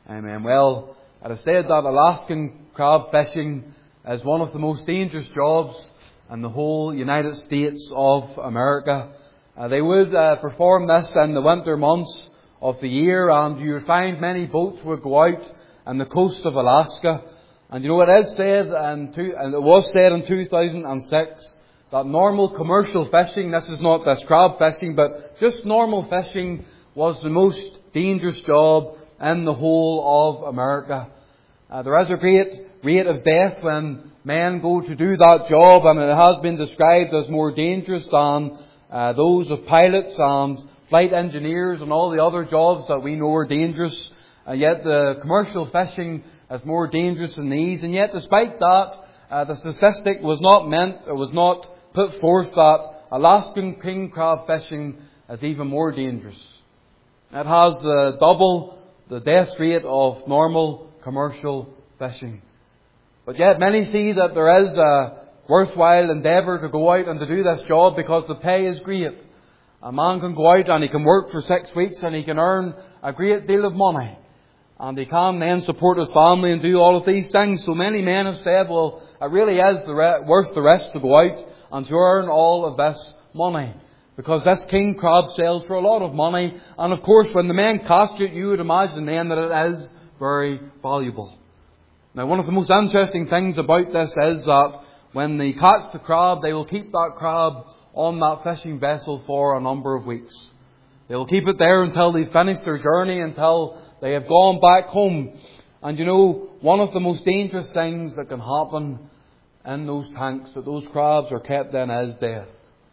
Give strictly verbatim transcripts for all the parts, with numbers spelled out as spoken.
Amen. Well, it is said that Alaskan crab fishing is one of the most dangerous jobs in the whole United States of America. Uh, they would uh, perform this in the winter months of the year, and you would find many boats would go out on the coast of Alaska. And you know, it is said, in two, and it was said in two thousand six, that normal commercial fishing, this is not this crab fishing, but just normal fishing, was the most dangerous job in the whole of America. Uh, there is a great rate of death when men go to do that job, and it has been described as more dangerous than uh, those of pilots and flight engineers and all the other jobs that we know are dangerous. Uh, yet the commercial fishing is more dangerous than these. And yet, despite that, uh, the statistic was not meant, it was not put forth that Alaskan king crab fishing is even more dangerous. It has the double the death rate of normal commercial fishing. But yet many see that there is a worthwhile endeavour to go out and to do this job because the pay is great. A man can go out and he can work for six weeks and he can earn a great deal of money. And he can then support his family and do all of these things. So many men have said, well, it really is the re- worth the risk to go out and to earn all of this money. Because this king crab sells for a lot of money. And of course, when the men catch it, you would imagine then that it is very valuable. Now, one of the most interesting things about this is that when they catch the crab, they will keep that crab on that fishing vessel for a number of weeks. They will keep it there until they finish their journey, until they have gone back home. And you know, one of the most dangerous things that can happen in those tanks that those crabs are kept in is death.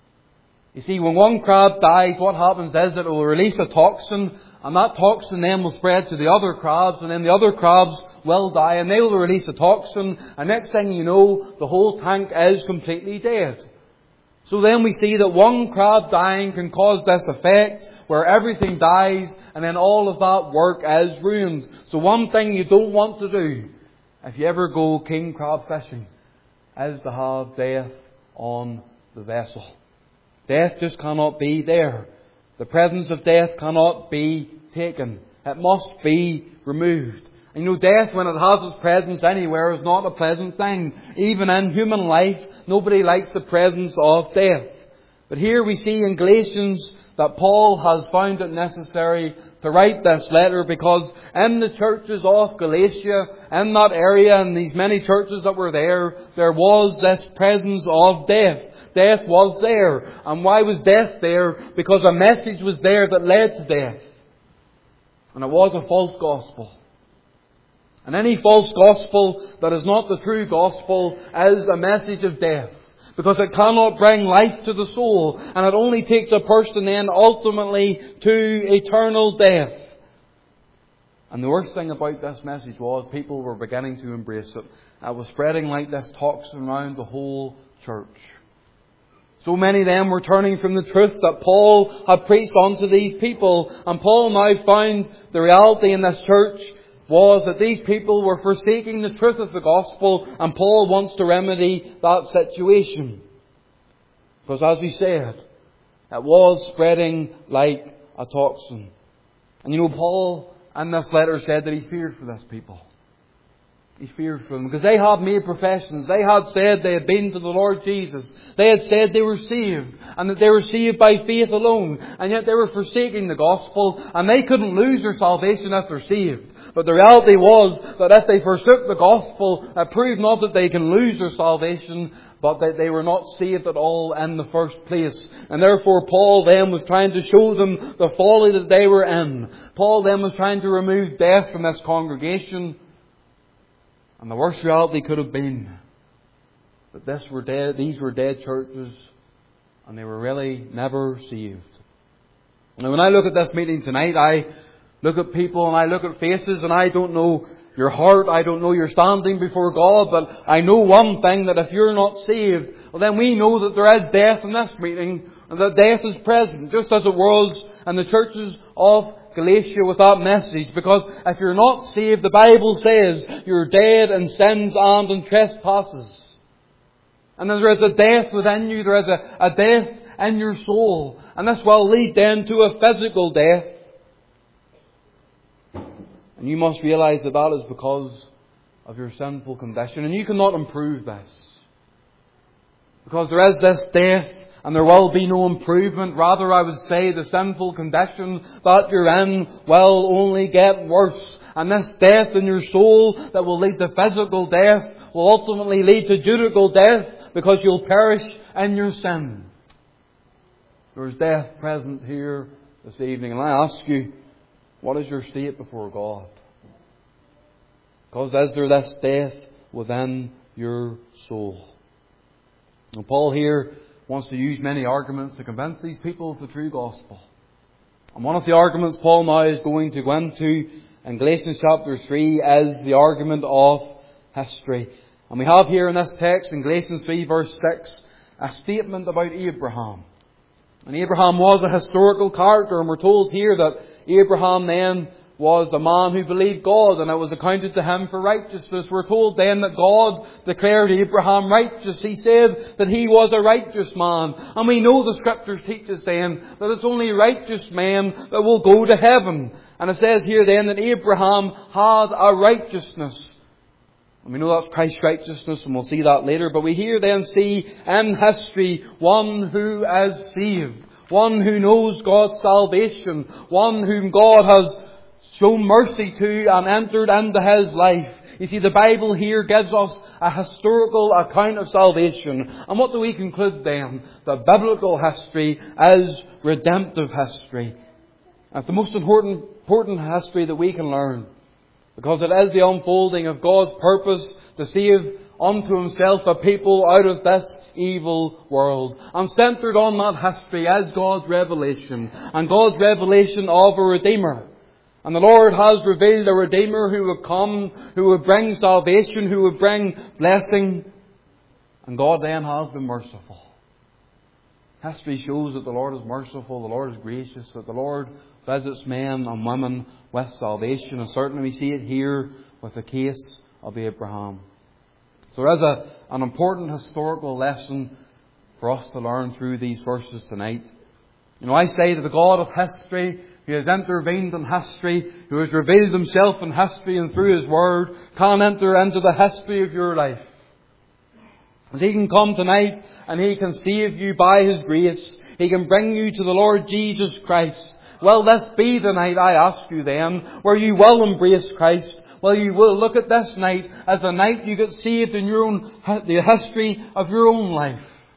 You see, when one crab dies, what happens is it will release a toxin, and that toxin then will spread to the other crabs, and then the other crabs will die, and they will release a toxin, and next thing you know, the whole tank is completely dead. So then we see that one crab dying can cause this effect, where everything dies, and then all of that work is ruined. So one thing you don't want to do, if you ever go king crab fishing, is to have death on the vessel. Death just cannot be there. The presence of death cannot be taken. It must be removed. And you know, death, when it has its presence anywhere, is not a pleasant thing. Even in human life, nobody likes the presence of death. But here we see in Galatians that Paul has found it necessary to write this letter, because in the churches of Galatia, in that area, in these many churches that were there, there was this presence of death. Death was there. And why was death there? Because a message was there that led to death. And it was a false gospel. And any false gospel that is not the true gospel is a message of death. Because it cannot bring life to the soul. And it only takes a person then ultimately to eternal death. And the worst thing about this message was people were beginning to embrace it. It was spreading like this toxin around the whole church. So many of them were turning from the truth that Paul had preached unto these people. And Paul now found the reality in this church was that these people were forsaking the truth of the gospel, and Paul wants to remedy that situation. Because as we said, it was spreading like a toxin. And you know, Paul in this letter said that he feared for this people. He feared for them because they had made professions. They had said they had been to the Lord Jesus. They had said they were saved, and that they were saved by faith alone. And yet they were forsaking the gospel, and they couldn't lose their salvation if they're saved. But the reality was that if they forsook the gospel, it proved not that they can lose their salvation, but that they were not saved at all in the first place. And therefore Paul then was trying to show them the folly that they were in. Paul then was trying to remove death from this congregation. And the worst reality could have been that this were dead, these were dead churches, and they were really never saved. Now when I look at this meeting tonight, I look at people and I look at faces, and I don't know your heart, I don't know your standing before God, but I know one thing, that if you're not saved, well then we know that there is death in this meeting, and that death is present, just as it was in the churches of Galatia with that message. Because if you're not saved, the Bible says you're dead in sins and in trespasses. And there is a death within you, there is a, a death in your soul. And this will lead then to a physical death. And you must realize that that is because of your sinful condition. And you cannot improve this. Because there is this death and there will be no improvement. Rather, I would say the sinful condition that you're in will only get worse. And this death in your soul that will lead to physical death will ultimately lead to judicial death, because you'll perish in your sin. There is death present here this evening. And I ask you, what is your state before God? Because is there this death within your soul? And Paul here wants to use many arguments to convince these people of the true gospel. And one of the arguments Paul now is going to go into in Galatians chapter three is the argument of history. And we have here in this text, in Galatians three verse six, a statement about Abraham. And Abraham was a historical character, and we're told here that Abraham then was a man who believed God, and it was accounted to him for righteousness. We're told then that God declared Abraham righteous. He said that he was a righteous man. And we know the Scriptures teach us then that it's only righteous men that will go to heaven. And it says here then that Abraham had a righteousness. And we know that's Christ's righteousness, and we'll see that later. But we here then see in history one who is saved. One who knows God's salvation. One whom God has shown mercy to and entered into his life. You see, the Bible here gives us a historical account of salvation. And what do we conclude then? That biblical history is redemptive history. That's the most important, important history that we can learn. Because it is the unfolding of God's purpose to save unto Himself a people out of this evil world. And centred on that history is God's revelation. And God's revelation of a Redeemer. And the Lord has revealed a Redeemer who would come, who would bring salvation, who would bring blessing. And God then has been merciful. History shows that the Lord is merciful, the Lord is gracious, that the Lord visits men and women with salvation. And certainly we see it here with the case of Abraham. So there is a, an important historical lesson for us to learn through these verses tonight. You know, I say that the God of history, who has intervened in history, who has revealed Himself in history and through His Word, can enter into the history of your life. As He can come tonight and He can save you by His grace. He can bring you to the Lord Jesus Christ. Will this be the night, I ask you then, where you will embrace Christ? Well, you will look at this night as the night you get saved in your own, the history of your own life.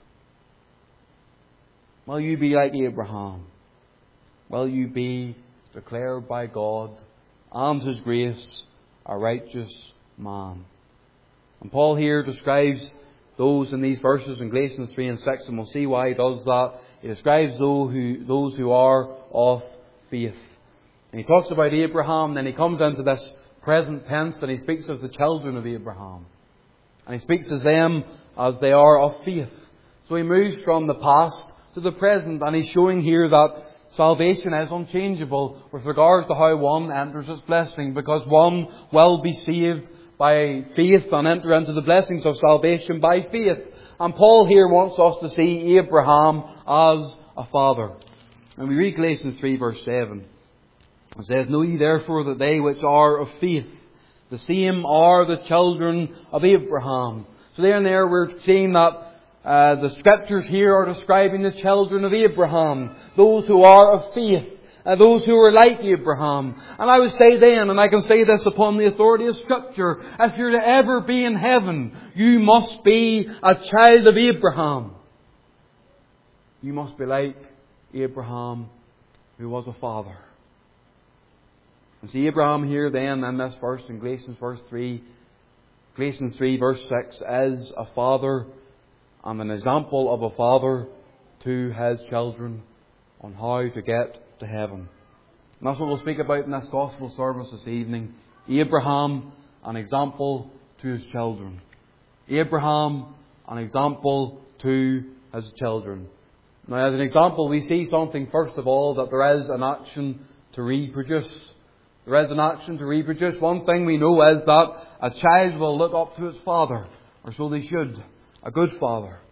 Will you be like Abraham? Will you be declared by God and His grace a righteous man? And Paul here describes those in these verses in Galatians three and six, and we'll see why he does that. He describes those who, those who are of faith. And he talks about Abraham, then he comes into this present tense and he speaks of the children of Abraham. And he speaks of them as they are of faith. So he moves from the past to the present, and he's showing here that salvation is unchangeable with regards to how one enters its blessing, because one will be saved by faith and enter into the blessings of salvation by faith. And Paul here wants us to see Abraham as a father. And we read Galatians three verse seven. It says, "Know ye therefore that they which are of faith, the same are the children of Abraham." So there and there we're seeing that uh, the Scriptures here are describing the children of Abraham, those who are of faith. Uh, those who are like Abraham. And I would say then, and I can say this upon the authority of Scripture, if you're to ever be in heaven, you must be a child of Abraham. You must be like Abraham, who was a father. And see, Abraham here then in this verse, in Galatians verse three, Galatians three verse six, is a father and an example of a father to his children on how to get to heaven. And that's what we'll speak about in this gospel service this evening. Abraham, an example to his children. Abraham, an example to his children. Now, as an example, we see something, first of all, that there is an action to reproduce. There is an action to reproduce. One thing we know is that a child will look up to its father, or so they should. A good father.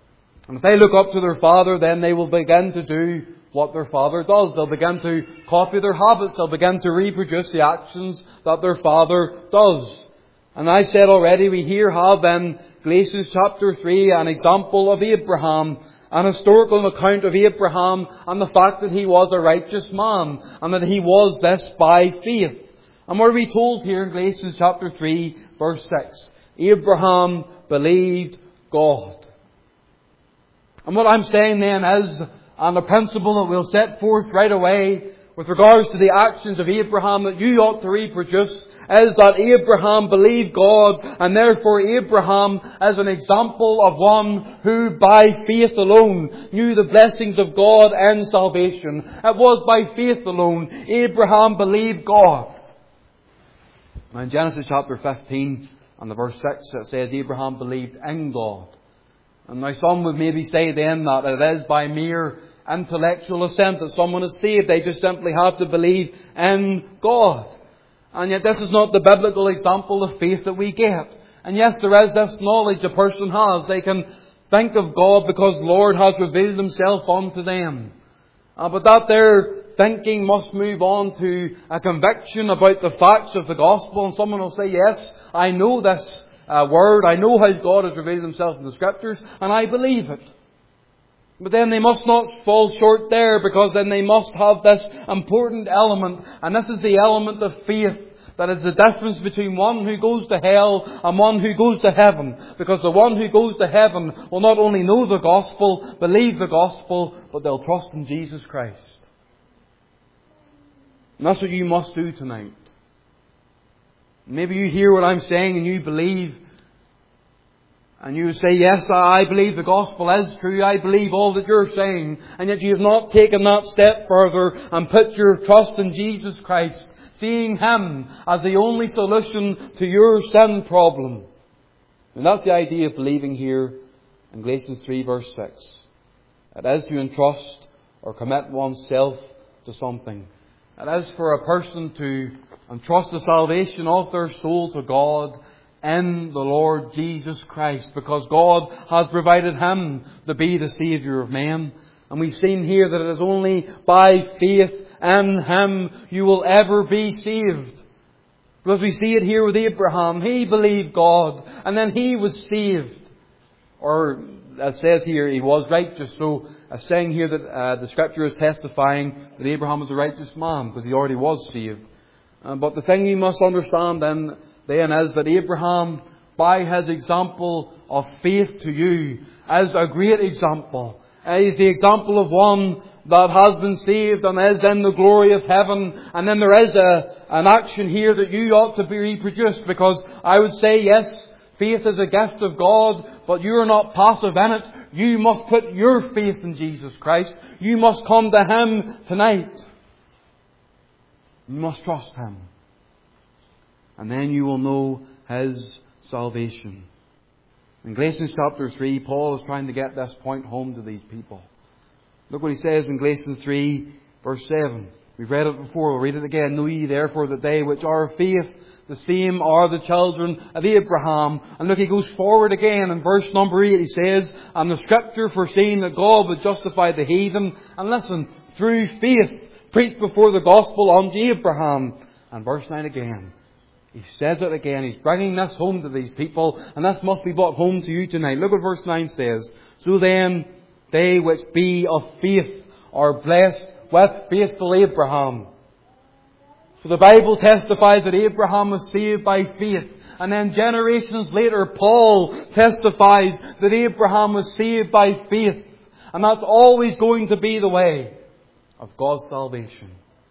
And if they look up to their father, then they will begin to do what their father does. They'll begin to copy their habits. They'll begin to reproduce the actions that their father does. And I said already, we here have in Galatians chapter three an example of Abraham, an historical account of Abraham and the fact that he was a righteous man and that he was this by faith. And what are we told here in Galatians chapter three verse six? Abraham believed God. And what I'm saying then is, and the principle that we'll set forth right away with regards to the actions of Abraham that you ought to reproduce, is that Abraham believed God, and therefore Abraham is an example of one who by faith alone knew the blessings of God and salvation. It was by faith alone Abraham believed God. Now in Genesis chapter fifteen and the verse six it says Abraham believed in God. And now some would maybe say then that it is by mere intellectual assent that someone is saved. They just simply have to believe in God. And yet this is not the biblical example of faith that we get. And yes, there is this knowledge a person has. They can think of God because the Lord has revealed Himself unto them. Uh, but that their thinking must move on to a conviction about the facts of the gospel. And someone will say, yes, I know this uh, word. I know how God has revealed Himself in the Scriptures. And I believe it. But then they must not fall short there, because then they must have this important element. And this is the element of faith. That is the difference between one who goes to hell and one who goes to heaven. Because the one who goes to heaven will not only know the gospel, believe the gospel, but they'll trust in Jesus Christ. And that's what you must do tonight. Maybe you hear what I'm saying and you believe. And you say, yes, I believe the gospel is true. I believe all that you're saying. And yet you have not taken that step further and put your trust in Jesus Christ, seeing Him as the only solution to your sin problem. And that's the idea of believing here in Galatians three verse six. It is to entrust or commit oneself to something. It is for a person to entrust the salvation of their soul to God in the Lord Jesus Christ, because God has provided Him to be the Saviour of men. And we've seen here that it is only by faith in Him you will ever be saved. Because we see it here with Abraham. He believed God, and then he was saved. Or, as it says here, he was righteous. So, it's saying here that uh, the Scripture is testifying that Abraham was a righteous man, because he already was saved. Uh, but the thing you must understand then, then is that Abraham, by his example of faith to you, is a great example. He is the example of one that has been saved and is in the glory of heaven. And then there is a, an action here that you ought to be reproduced, because I would say, yes, faith is a gift of God, but you are not passive in it. You must put your faith in Jesus Christ. You must come to Him tonight. You must trust Him. And then you will know His salvation. In Galatians chapter three, Paul is trying to get this point home to these people. Look what he says in Galatians three, verse seven. We've read it before, we'll read it again. Know ye therefore that they which are of faith, the same are the children of Abraham. And look, he goes forward again in verse number eight. He says, and the Scripture foreseeing that God would justify the heathen, and listen, through faith, preached before the gospel unto Abraham. And verse nine again. He says it again. He's bringing this home to these people, and this must be brought home to you tonight. Look what verse nine says. So then, they which be of faith are blessed with faithful Abraham. So the Bible testifies that Abraham was saved by faith. And then generations later, Paul testifies that Abraham was saved by faith. And that's always going to be the way of God's salvation.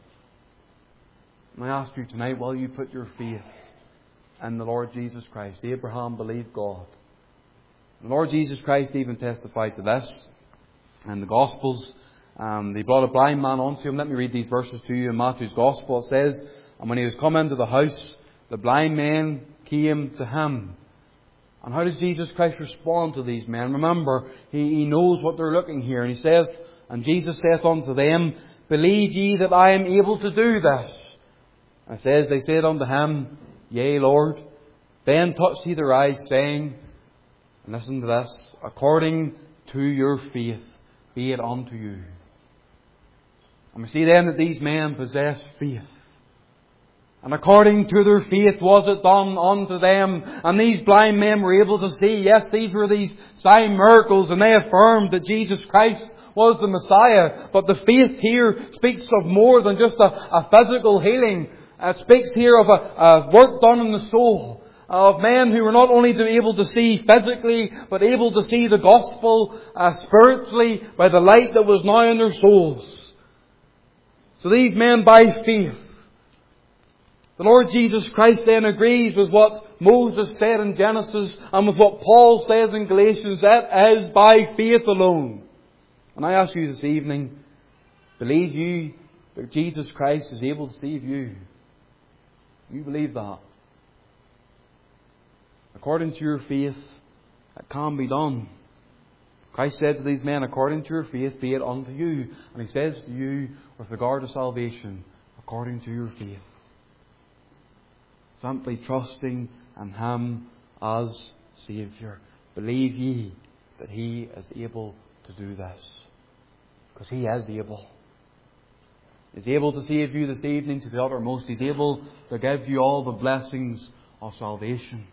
And I ask you tonight, will you put your faith in the Lord Jesus Christ? Abraham believed God. The Lord Jesus Christ even testified to this in the Gospels. Um, they brought a blind man unto Him. Let me read these verses to you in Matthew's Gospel. It says, and when He was come into the house, the blind men came to Him. And how does Jesus Christ respond to these men? Remember, He, he knows what they're looking here. And He saith, and Jesus saith unto them, believe ye that I am able to do this? And it says, they said unto Him, yea, Lord. Then touched He their eyes, saying, and listen to this, according to your faith, be it unto you. And we see then that these men possessed faith. And according to their faith was it done unto them. And these blind men were able to see, yes, these were these sign miracles, and they affirmed that Jesus Christ was the Messiah. But the faith here speaks of more than just a, a physical healing. It speaks here of a, a work done in the soul. Of men who were not only to be able to see physically, but able to see the gospel uh, spiritually by the light that was now in their souls. So these men by faith. The Lord Jesus Christ then agrees with what Moses said in Genesis and with what Paul says in Galatians, that is by faith alone. And I ask you this evening, believe you that Jesus Christ is able to save you? You believe that? According to your faith, it can be done. Christ said to these men, according to your faith, be it unto you. And He says to you, with regard to salvation, according to your faith. Simply trusting in Him as Saviour. Believe ye that He is able to do this. Because He is able. He's able to save you this evening to the uttermost. He's able to give you all the blessings of salvation.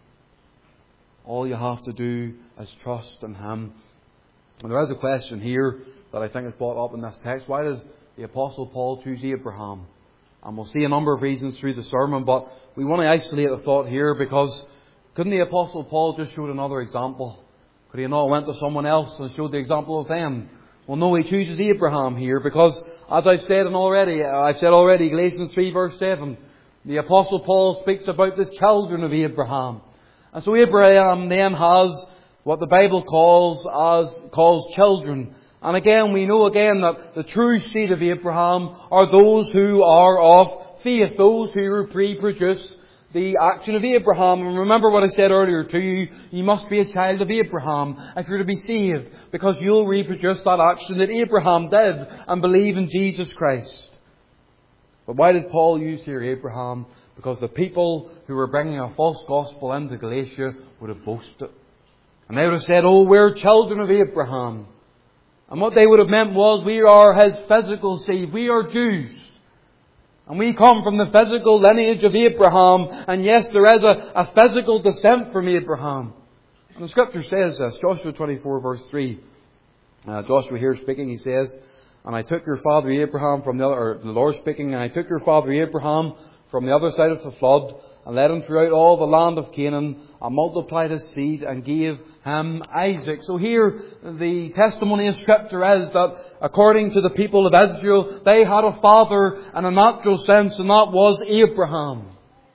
All you have to do is trust in Him. And there is a question here that I think is brought up in this text. Why did the Apostle Paul choose Abraham? And we'll see a number of reasons through the sermon, but we want to isolate the thought here because couldn't the Apostle Paul just show another example? Could he not went to someone else and showed the example of them? Well, no, he chooses Abraham here because, as I've said and already, I've said already, Galatians three verse seven, the Apostle Paul speaks about the children of Abraham. And so Abraham then has what the Bible calls as calls children. And again, we know again that the true seed of Abraham are those who are of faith, those who reproduce the action of Abraham. And remember what I said earlier to you, you must be a child of Abraham if you're to be saved, because you'll reproduce that action that Abraham did and believe in Jesus Christ. But why did Paul use here Abraham? Because the people who were bringing a false gospel into Galatia would have boasted. And they would have said, oh, we're children of Abraham. And what they would have meant was, we are his physical seed. We are Jews. And we come from the physical lineage of Abraham. And yes, there is a, a physical descent from Abraham. And the Scripture says this, Joshua twenty-four verse three. Uh, Joshua here speaking, he says, and I took your father Abraham from the other, or the Lord speaking, and I took your father Abraham from the other side of the flood, and led him throughout all the land of Canaan, and multiplied his seed, and gave him Isaac. So here, the testimony of Scripture is that, according to the people of Israel, they had a father in a natural sense, and that was Abraham.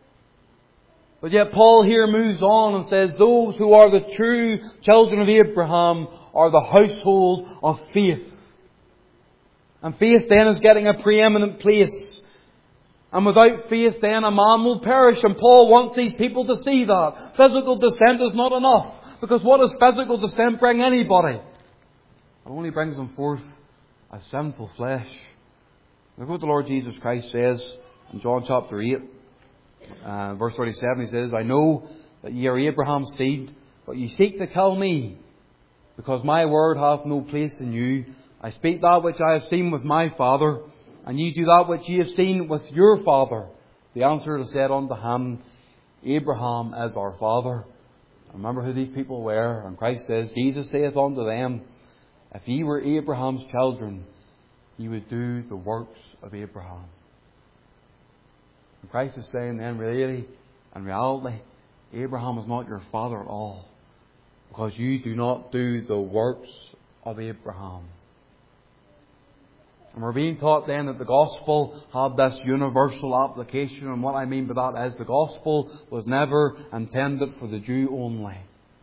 But yet Paul here moves on and says, those who are the true children of Abraham are the household of faith. And faith then is getting a preeminent place. And without faith then a man will perish. And Paul wants these people to see that. Physical descent is not enough. Because what does physical descent bring anybody? It only brings them forth as sinful flesh. Look what the Lord Jesus Christ says in John chapter eight. Uh, verse thirty-seven, He says, I know that ye are Abraham's seed, but ye seek to kill me, because my word hath no place in you. I speak that which I have seen with my Father, and ye do that which ye have seen with your father. The answer is said unto him, Abraham is our father. Remember who these people were. And Christ says, Jesus saith unto them, if ye were Abraham's children, ye would do the works of Abraham. And Christ is saying then, really, in reality, Abraham is not your father at all, because you do not do the works of Abraham. And we're being taught then that the gospel had this universal application. And what I mean by that is the gospel was never intended for the Jew only.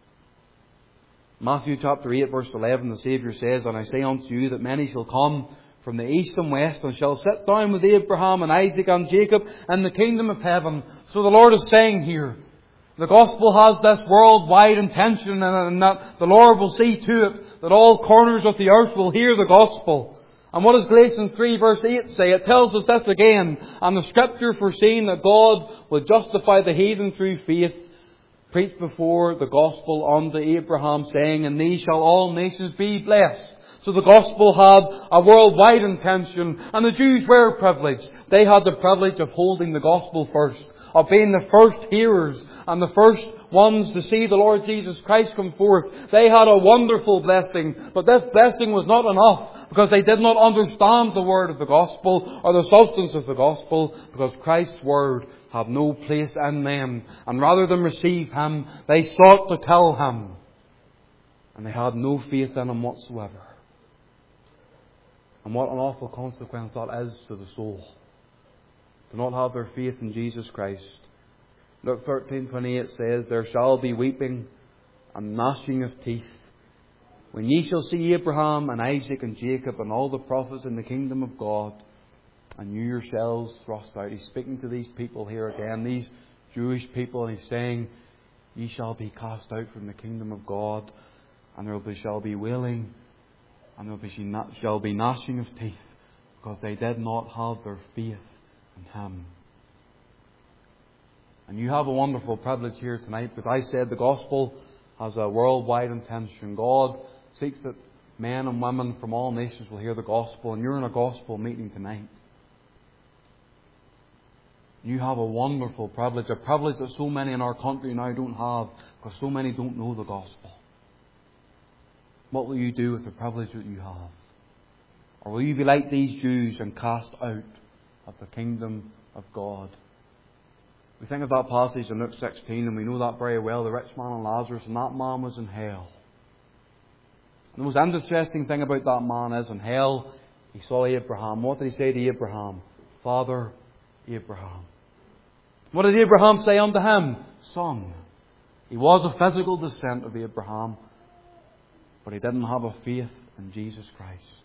Matthew chapter eight verse eleven, the Saviour says, and I say unto you that many shall come from the east and west and shall sit down with Abraham and Isaac and Jacob in the kingdom of heaven. So the Lord is saying here, the gospel has this worldwide intention, and that the Lord will see to it that all corners of the earth will hear the gospel. And what does Galatians three verse eight say? It tells us this again. And the Scripture foreseeing that God would justify the heathen through faith, preached before the gospel unto Abraham, saying, "In thee shall all nations be blessed." So the gospel had a worldwide intention, and the Jews were privileged. They had the privilege of holding the gospel first, of being the first hearers and the first ones to see the Lord Jesus Christ come forth. They had a wonderful blessing, but this blessing was not enough because they did not understand the word of the gospel or the substance of the gospel, because Christ's word had no place in them. And rather than receive Him, they sought to kill Him. And they had no faith in Him whatsoever. And what an awful consequence that is to the soul, to not have their faith in Jesus Christ. Luke thirteen twenty-eight says, "There shall be weeping and gnashing of teeth, when ye shall see Abraham and Isaac and Jacob and all the prophets in the kingdom of God, and you yourselves thrust out." He's speaking to these people here again, these Jewish people, and He's saying, "Ye shall be cast out from the kingdom of God, and there be, shall be wailing, and there be, shall be gnashing of teeth, because they did not have their faith in Him." And you have a wonderful privilege here tonight, because I said the gospel has a worldwide intention. God seeks that men and women from all nations will hear the gospel, and you're in a gospel meeting tonight. You have a wonderful privilege, a privilege that so many in our country now don't have, because so many don't know the gospel. What will you do with the privilege that you have? Or will you be like these Jews and cast out of the kingdom of God? We think of that passage in Luke sixteen, and we know that very well, the rich man and Lazarus, and that man was in hell. The most interesting thing about that man is, in hell, he saw Abraham. What did he say to Abraham? "Father Abraham." What did Abraham say unto him? "Son." He was a physical descent of Abraham, but he didn't have a faith in Jesus Christ.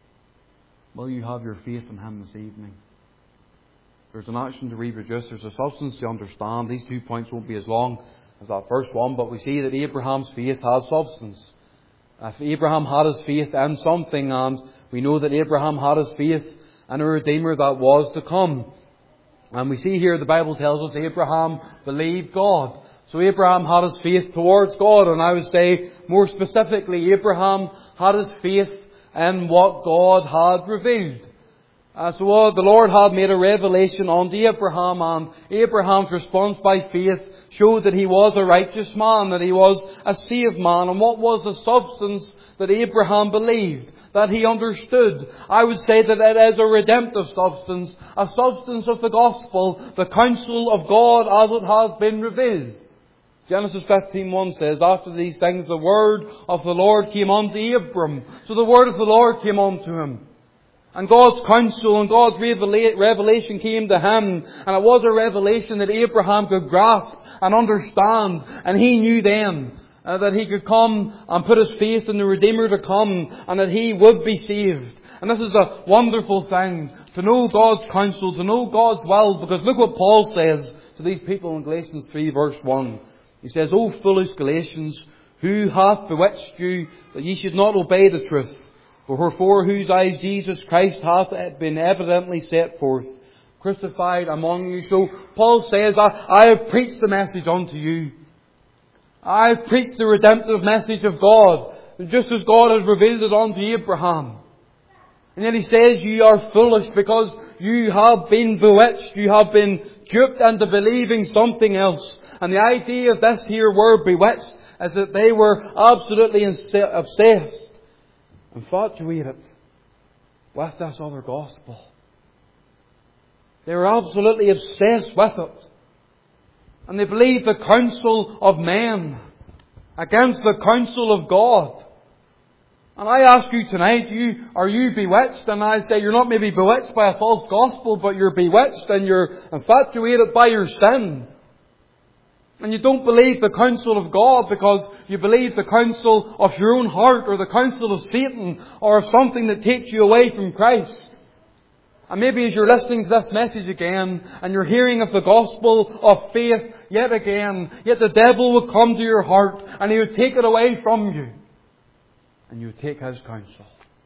Will you have your faith in Him this evening? There's an action to reproduce. There's a substance to understand. These two points won't be as long as that first one, but we see that Abraham's faith has substance. If Abraham had his faith in something, and we know that Abraham had his faith in a Redeemer that was to come. And we see here the Bible tells us Abraham believed God. So Abraham had his faith towards God, and I would say more specifically, Abraham had his faith in what God had revealed. Uh, so uh, the Lord had made a revelation unto Abraham, and Abraham's response by faith showed that he was a righteous man, that he was a saved man. And what was the substance that Abraham believed, that he understood? I would say that it is a redemptive substance, a substance of the gospel, the counsel of God as it has been revealed. Genesis fifteen one says, "After these things the word of the Lord came unto Abram." So the word of the Lord came unto him. And God's counsel and God's revelation came to him. And it was a revelation that Abraham could grasp and understand. And he knew then uh, that he could come and put his faith in the Redeemer to come, and that he would be saved. And this is a wonderful thing, to know God's counsel, to know God's will. Because look what Paul says to these people in Galatians three verse one. He says, "O foolish Galatians, who hath bewitched you that ye should not obey the truth? For before whose eyes Jesus Christ hath been evidently set forth, crucified among you." So Paul says, I, I have preached the message unto you. I have preached the redemptive message of God, just as God has revealed it unto Abraham. And then he says, you are foolish because you have been bewitched. You have been duped into believing something else. And the idea of this here word bewitched is that they were absolutely obsessed, infatuated with this other gospel. They were absolutely obsessed with it. And they believed the counsel of men against the counsel of God. And I ask you tonight, you are you bewitched? And I say you're not maybe bewitched by a false gospel, but you're bewitched and you're infatuated by your sin. And you don't believe the counsel of God because you believe the counsel of your own heart, or the counsel of Satan, or of something that takes you away from Christ. And maybe as you're listening to this message again, and you're hearing of the gospel of faith yet again, yet the devil will come to your heart and he would take it away from you. And you would take his counsel.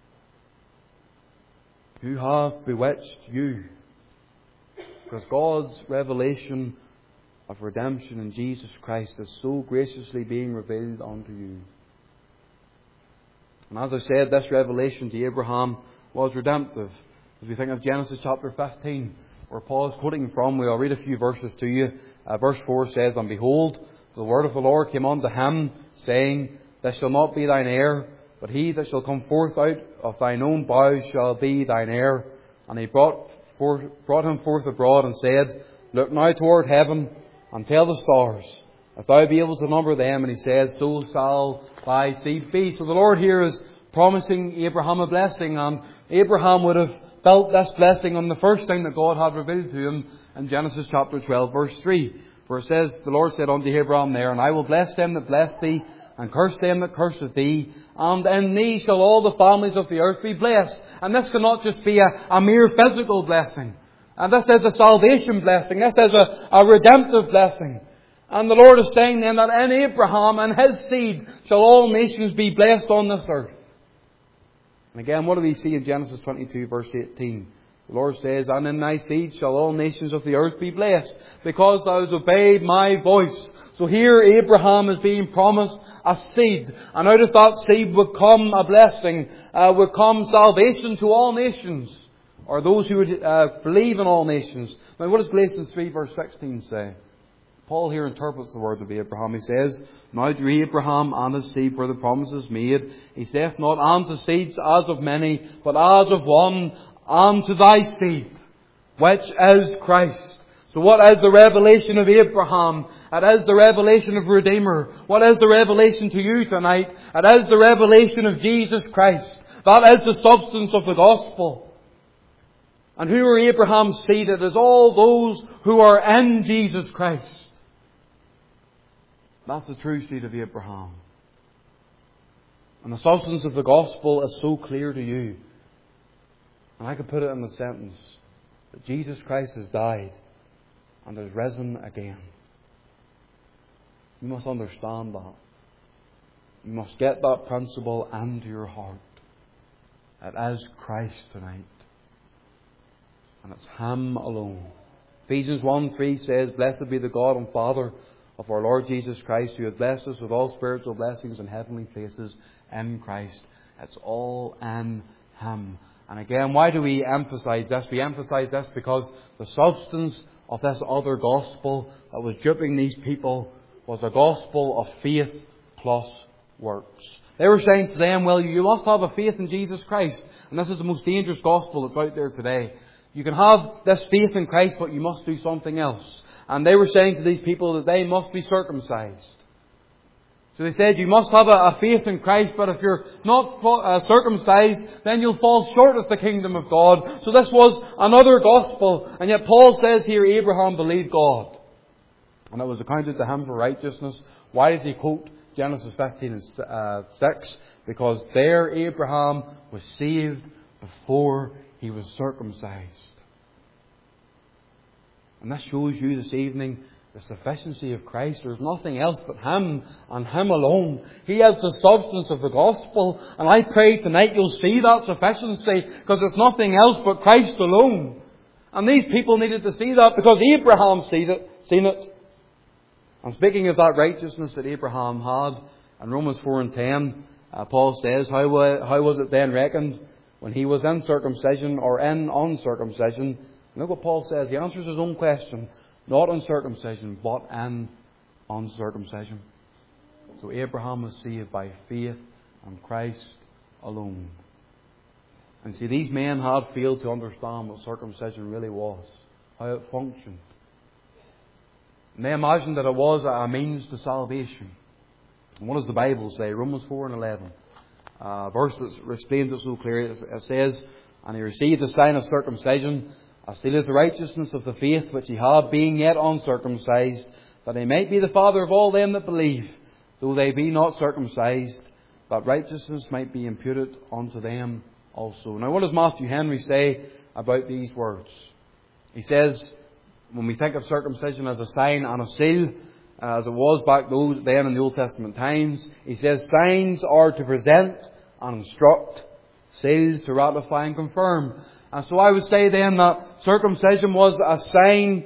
Who hath bewitched you? Because God's revelation of redemption in Jesus Christ is so graciously being revealed unto you. And as I said, this revelation to Abraham was redemptive. As we think of Genesis chapter fifteen, where Paul is quoting from, we'll read a few verses to you. Uh, verse four says, And behold, the word of the Lord came unto him, saying, This shall not be thine heir, but he that shall come forth out of thine own bowels shall be thine heir. And he brought, forth, brought him forth abroad and said, Look now toward heaven, and tell the stars, if thou be able to number them. And he says, So shall thy seed be. So the Lord here is promising Abraham a blessing, and Abraham would have built this blessing on the first thing that God had revealed to him in Genesis chapter twelve, verse three. For it says, The Lord said unto Abraham there, And I will bless them that bless thee, and curse them that curseth thee, and in thee shall all the families of the earth be blessed. And this cannot just be a, a mere physical blessing. And this is a salvation blessing. This is a, a redemptive blessing. And the Lord is saying then that in Abraham and his seed shall all nations be blessed on this earth. And again, what do we see in Genesis twenty-two, verse eighteen? The Lord says, And in thy seed shall all nations of the earth be blessed, because thou hast obeyed my voice. So here Abraham is being promised a seed. And out of that seed would come a blessing, uh, would come salvation to all nations, or those who would uh, believe in all nations. Now what does Galatians three, verse sixteen say? Paul here interprets the words of Abraham. He says, Now to Abraham and his seed were the promises made. He saith not, And to seeds as of many, but as of one, and to thy seed, which is Christ. So what is the revelation of Abraham? It is the revelation of Redeemer. What is the revelation to you tonight? It is the revelation of Jesus Christ. That is the substance of the gospel. And who are Abraham's seed? It is all those who are in Jesus Christ. That's the true seed of Abraham. And the substance of the gospel is so clear to you. And I could put it in the sentence that Jesus Christ has died and has risen again. You must understand that. You must get that principle into your heart. It is Christ tonight. And it's Him alone. Ephesians one three says, Blessed be the God and Father of our Lord Jesus Christ, who hath blessed us with all spiritual blessings in heavenly places in Christ. It's all in Him. And again, why do we emphasize this? We emphasize this because the substance of this other gospel that was duping these people was a gospel of faith plus works. They were saying to them, well, you must have a faith in Jesus Christ. And this is the most dangerous gospel that's out there today. You can have this faith in Christ, but you must do something else. And they were saying to these people that they must be circumcised. So they said, you must have a, a faith in Christ, but if you're not uh, circumcised, then you'll fall short of the kingdom of God. So this was another gospel. And yet Paul says here, Abraham believed God, and it was accounted to him for righteousness. Why does he quote Genesis fifteen and six? Because there Abraham was saved before he was circumcised. And this shows you this evening the sufficiency of Christ. There's nothing else but Him and Him alone. He has the substance of the gospel. And I pray tonight you'll see that sufficiency, because it's nothing else but Christ alone. And these people needed to see that because Abraham seen it. Seen it. And speaking of that righteousness that Abraham had, in Romans four and ten, uh, Paul says, how, uh, how was it then reckoned when he was in circumcision or in uncircumcision? Look what Paul says. He answers his own question. Not in circumcision, but in uncircumcision. So Abraham was saved by faith in Christ alone. And see, these men had failed to understand what circumcision really was, how it functioned. And they imagined that it was a means to salvation. And what does the Bible say? Romans four and eleven. A verse that explains it so clearly. It says, And he received the sign of circumcision, as sealeth the righteousness of the faith which he had, being yet uncircumcised, that he might be the father of all them that believe, though they be not circumcised, that righteousness might be imputed unto them also. Now what does Matthew Henry say about these words? He says, when we think of circumcision as a sign and a seal, as it was back then in the Old Testament times, he says signs are to present and instruct, seals to ratify and confirm. And so I would say then that circumcision was a sign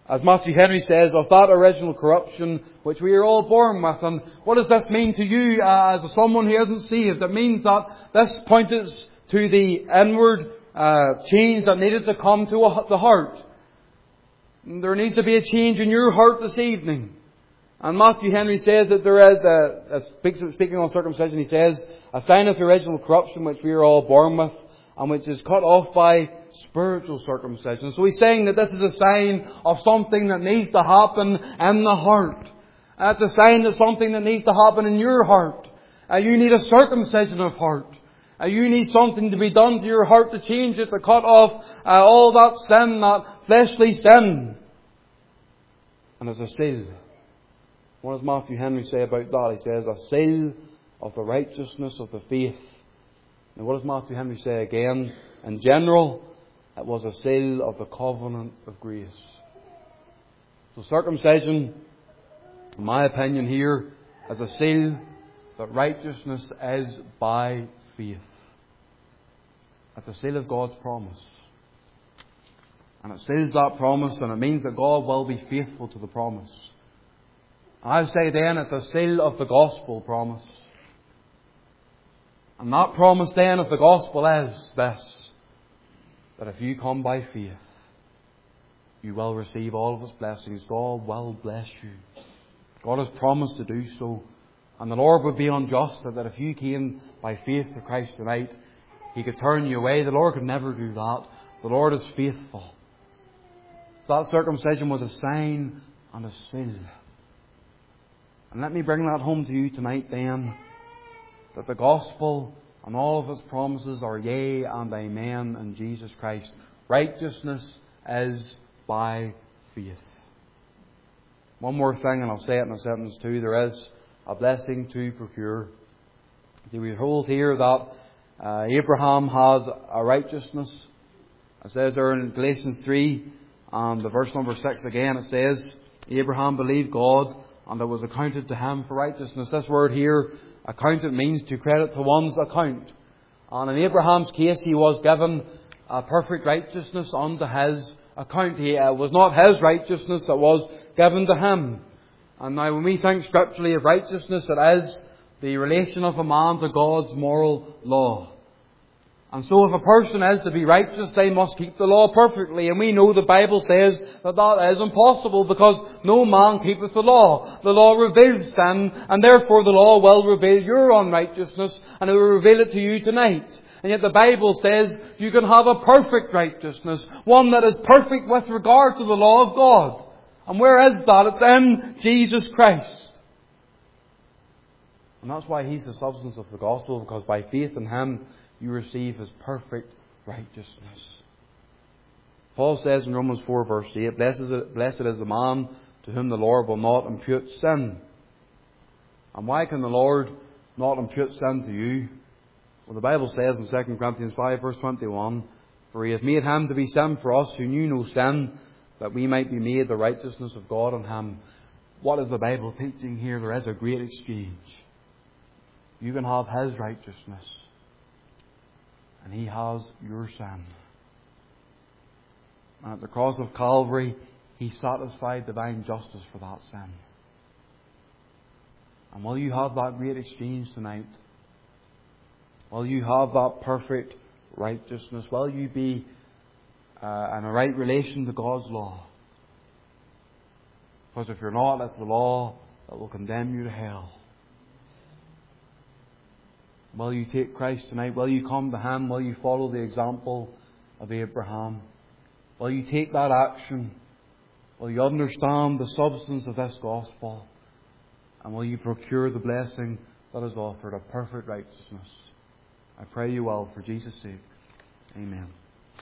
As Matthew Henry says, of that original corruption which we are all born with. And what does this mean to you uh, as someone who isn't saved? It means that this pointed to the inward uh, change that needed to come to a, the heart. There needs to be a change in your heart this evening. And Matthew Henry says that there is, uh, speaking on circumcision, he says, a sign of the original corruption which we are all born with, and which is cut off by spiritual circumcision. So he's saying that this is a sign of something that needs to happen in the heart. It's a sign of something that needs to happen in your heart. Uh, you need a circumcision of heart. Uh, you need something to be done to your heart to change it, to cut off uh, all that sin, that fleshly sin. And as a seal. What does Matthew Henry say about that? He says, a seal of the righteousness of the faith. And what does Matthew Henry say again? In general, it was a seal of the covenant of grace. So circumcision, in my opinion here, is a seal that righteousness is by faith. It's a seal of God's promise. And it seals that promise, and it means that God will be faithful to the promise. I say then it's a seal of the gospel promise. And that promise then of the gospel is this, that if you come by faith, you will receive all of His blessings. God will bless you. God has promised to do so. And the Lord would be unjust that if you came by faith to Christ tonight, He could turn you away. The Lord could never do that. The Lord is faithful. So that circumcision was a sign and a seal. And let me bring that home to you tonight then, that the gospel and all of its promises are yea and amen in Jesus Christ. Righteousness is by faith. One more thing, and I'll say it in a sentence too. There is a blessing to procure. See, we're told here that uh, Abraham had a righteousness. It says there in Galatians three, and the verse number six again, it says, Abraham believed God, and it was accounted to him for righteousness. This word here, accounted, means to credit to one's account. And in Abraham's case, he was given a perfect righteousness unto his account. He, it was not his righteousness that was given to him. And now when we think scripturally of righteousness, it is the relation of a man to God's moral law. And so if a person is to be righteous, they must keep the law perfectly. And we know the Bible says that that is impossible, because no man keepeth the law. The law reveals sin, and therefore the law will reveal your unrighteousness, and it will reveal it to you tonight. And yet the Bible says you can have a perfect righteousness, one that is perfect with regard to the law of God. And where is that? It's in Jesus Christ. And that's why He's the substance of the gospel, because by faith in Him, you receive His perfect righteousness. Paul says in Romans four verse eight, Blessed is, blessed is the man to whom the Lord will not impute sin. And why can the Lord not impute sin to you? Well, the Bible says in Second Corinthians five verse twenty-one, For He hath made Him to be sin for us who knew no sin, that we might be made the righteousness of God in Him. What is the Bible teaching here? There is a great exchange. You can have His righteousness, and He has your sin. And at the cross of Calvary, He satisfied divine justice for that sin. And will you have that great exchange tonight? Will you have that perfect righteousness? Will you be uh, in a right relation to God's law? Because if you're not, it's the law that will condemn you to hell. Will you take Christ tonight? Will you come to Him? Will you follow the example of Abraham? Will you take that action? Will you understand the substance of this gospel? And will you procure the blessing that is offered, a perfect righteousness? I pray you will, for Jesus' sake. Amen.